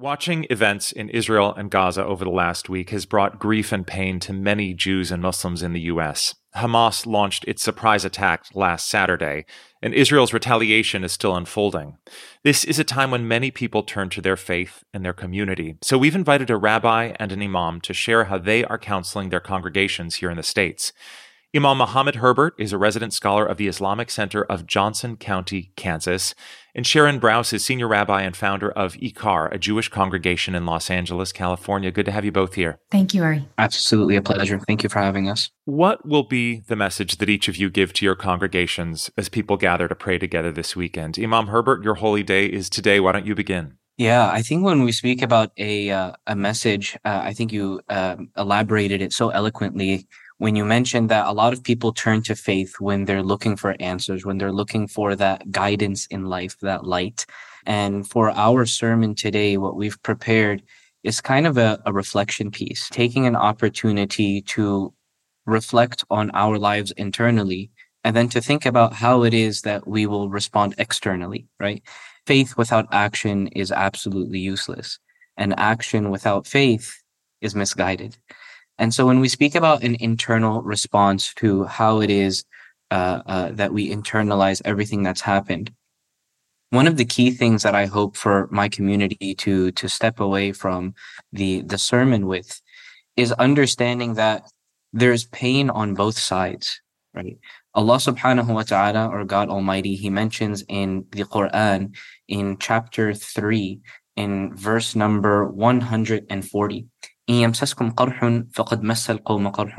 Watching events in Israel and Gaza over the last week has brought grief and pain to many Jews and Muslims in the U.S. Hamas launched its surprise attack last Saturday, and Israel's retaliation is still unfolding. This is a time when many people turn to their faith and their community, so we've invited a rabbi and an imam to share how they are counseling their congregations here in the States. Imam Mohammed Herbert is a resident scholar of the Islamic Center of Johnson County, Kansas, and Sharon Brous is senior rabbi and founder of IKAR, a Jewish congregation in Los Angeles, California. Good to have you both here. Thank you, Ari. Absolutely a pleasure. Thank you for having us. What will be the message that each of you give to your congregations as people gather to pray together this weekend? Imam Herbert, your holy day is today. Why don't you begin? Yeah, I think when we speak about a message, I think you elaborated it so eloquently when you mentioned that a lot of people turn to faith when they're looking for answers, when they're looking for that guidance in life, that light. And for our sermon today, what we've prepared is kind of a reflection piece, taking an opportunity to reflect on our lives internally, and then to think about how it is that we will respond externally, right? Faith without action is absolutely useless, and action without faith is misguided. And so when we speak about an internal response to how it is that we internalize everything that's happened, one of the key things that I hope for my community to step away from the sermon with is understanding that there's pain on both sides, right? Allah subhanahu wa ta'ala, or God Almighty, He mentions in the Quran in chapter 3, in verse number 140, إن يمسسكم قرح فقد مس القوم قرح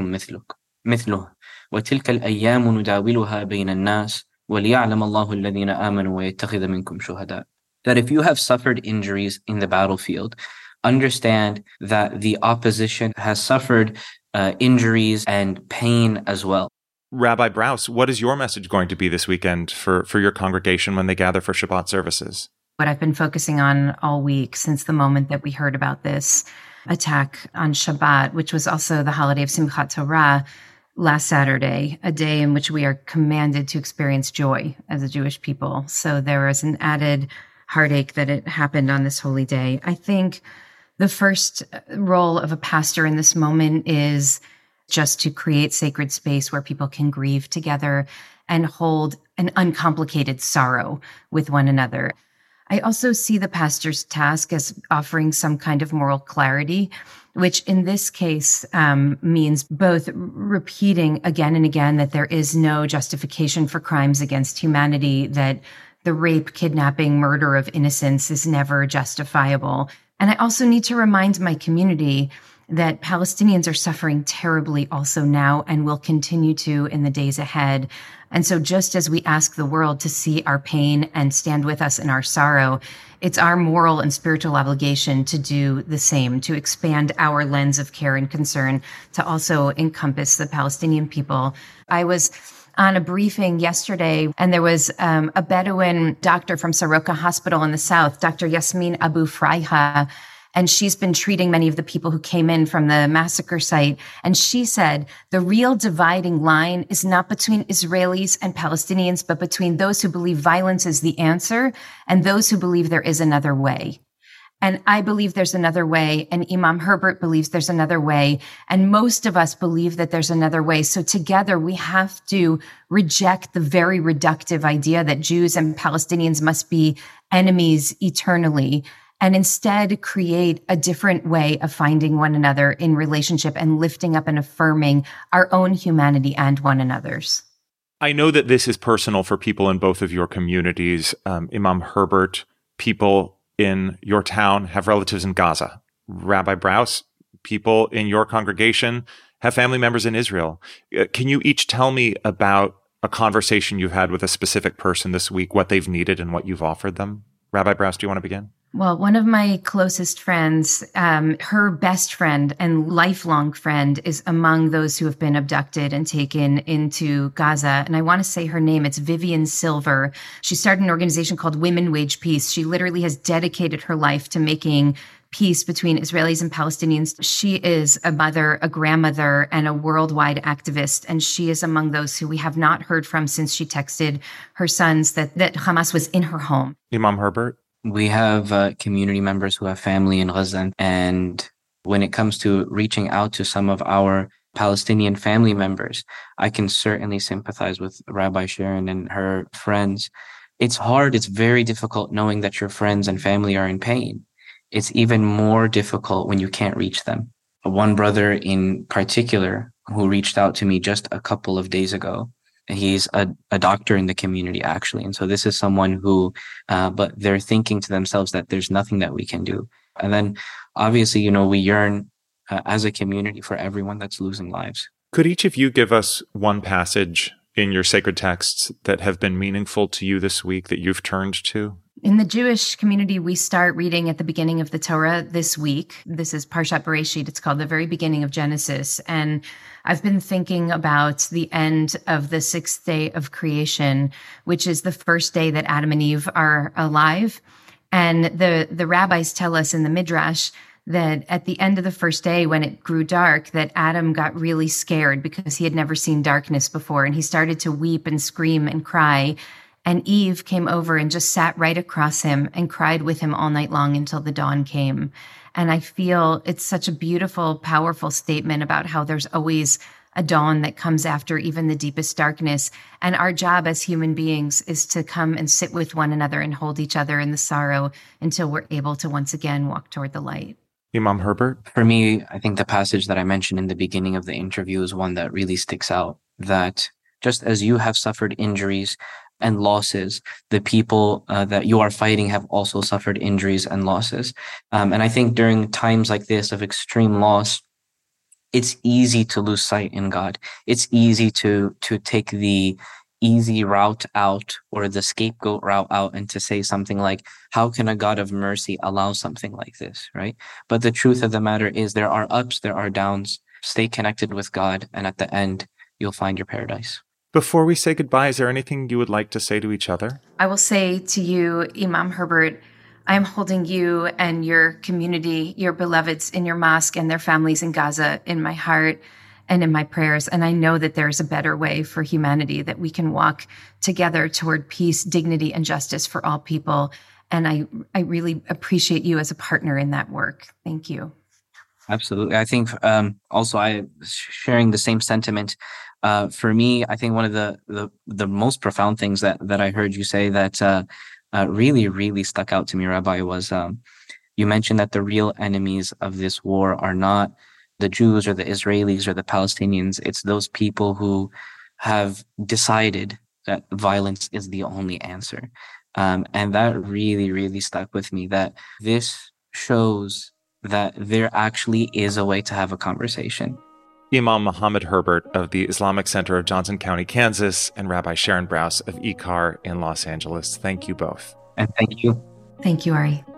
مثله وتلك الأيام نداولها بين الناس وليعلم الله الذين آمنوا ويتخذ منكم شهداء. That if you have suffered injuries in the battlefield, understand that the opposition has suffered injuries and pain as well. Rabbi Brous, what is your message going to be this weekend for your congregation when they gather for Shabbat services? What I've been focusing on all week since the moment that we heard about this attack on Shabbat, which was also the holiday of Simchat Torah last Saturday, a day in which we are commanded to experience joy as a Jewish people. So there was an added heartache that it happened on this holy day. I think the first role of a pastor in this moment is just to create sacred space where people can grieve together and hold an uncomplicated sorrow with one another. I also see the pastor's task as offering some kind of moral clarity, which in this case means both repeating again and again that there is no justification for crimes against humanity, that the rape, kidnapping, murder of innocents is never justifiable. And I also need to remind my community that Palestinians are suffering terribly also now and will continue to in the days ahead. And so just as we ask the world to see our pain and stand with us in our sorrow, it's our moral and spiritual obligation to do the same, to expand our lens of care and concern to also encompass the Palestinian people. I was on a briefing yesterday, and there was a Bedouin doctor from Soroka Hospital in the South, Dr. Yasmin Abu Fraiha, and she's been treating many of the people who came in from the massacre site. And she said, the real dividing line is not between Israelis and Palestinians, but between those who believe violence is the answer and those who believe there is another way. And I believe there's another way, and Imam Herbert believes there's another way, and most of us believe that there's another way. So together we have to reject the very reductive idea that Jews and Palestinians must be enemies eternally, and instead create a different way of finding one another in relationship and lifting up and affirming our own humanity and one another's. I know that this is personal for people in both of your communities. Imam Herbert, people in your town have relatives in Gaza. Rabbi Brous, people in your congregation have family members in Israel. Can you each tell me about a conversation you've had with a specific person this week, what they've needed and what you've offered them? Rabbi Brous, do you want to begin? Well, one of my closest friends, her best friend and lifelong friend is among those who have been abducted and taken into Gaza. And I want to say her name. It's Vivian Silver. She started an organization called Women Wage Peace. She literally has dedicated her life to making peace between Israelis and Palestinians. She is a mother, a grandmother, and a worldwide activist. And she is among those who we have not heard from since she texted her sons that Hamas was in her home. Imam Herbert? We have community members who have family in Gaza, and when it comes to reaching out to some of our Palestinian family members, I can certainly sympathize with Rabbi Sharon and her friends. It's hard, it's very difficult knowing that your friends and family are in pain. It's even more difficult when you can't reach them. One brother in particular who reached out to me just a couple of days ago, he's a doctor in the community, actually. And so this is someone who, but they're thinking to themselves that there's nothing that we can do. And then obviously, we yearn as a community for everyone that's losing lives. Could each of you give us one passage in your sacred texts that have been meaningful to you this week that you've turned to? In the Jewish community, we start reading at the beginning of the Torah this week. This is Parshat Bereshit. It's called the very beginning of Genesis. And I've been thinking about the end of the sixth day of creation, which is the first day that Adam and Eve are alive. And the rabbis tell us in the Midrash that at the end of the first day, when it grew dark, that Adam got really scared because he had never seen darkness before. And he started to weep and scream and cry. And Eve came over and just sat right across him and cried with him all night long until the dawn came. And I feel it's such a beautiful, powerful statement about how there's always a dawn that comes after even the deepest darkness. And our job as human beings is to come and sit with one another and hold each other in the sorrow until we're able to once again walk toward the light. Imam Herbert? For me, I think the passage that I mentioned in the beginning of the interview is one that really sticks out, that just as you have suffered injuries and losses, the people that you are fighting have also suffered injuries and losses. And I think during times like this of extreme loss, it's easy to lose sight in God. It's easy to take the easy route out or the scapegoat route out and to say something like, how can a God of mercy allow something like this, right? But the truth of the matter is there are ups, there are downs. Stay connected with God, and at the end, you'll find your paradise. Before we say goodbye, is there anything you would like to say to each other? I will say to you, Imam Herbert, I am holding you and your community, your beloveds in your mosque and their families in Gaza in my heart and in my prayers. And I know that there's a better way for humanity, that we can walk together toward peace, dignity, and justice for all people. And I really appreciate you as a partner in that work. Thank you. Absolutely. I think also I sharing the same sentiment. For me, I think one of the most profound things that I heard you say that really, really stuck out to me, Rabbi, was you mentioned that the real enemies of this war are not the Jews or the Israelis or the Palestinians. It's those people who have decided that violence is the only answer. And that really, really stuck with me, that this shows that there actually is a way to have a conversation. Imam Mohammed Herbert of the Islamic Center of Johnson County, Kansas, and Rabbi Sharon Brous of IKAR in Los Angeles. Thank you both. And thank you. Thank you, Ari.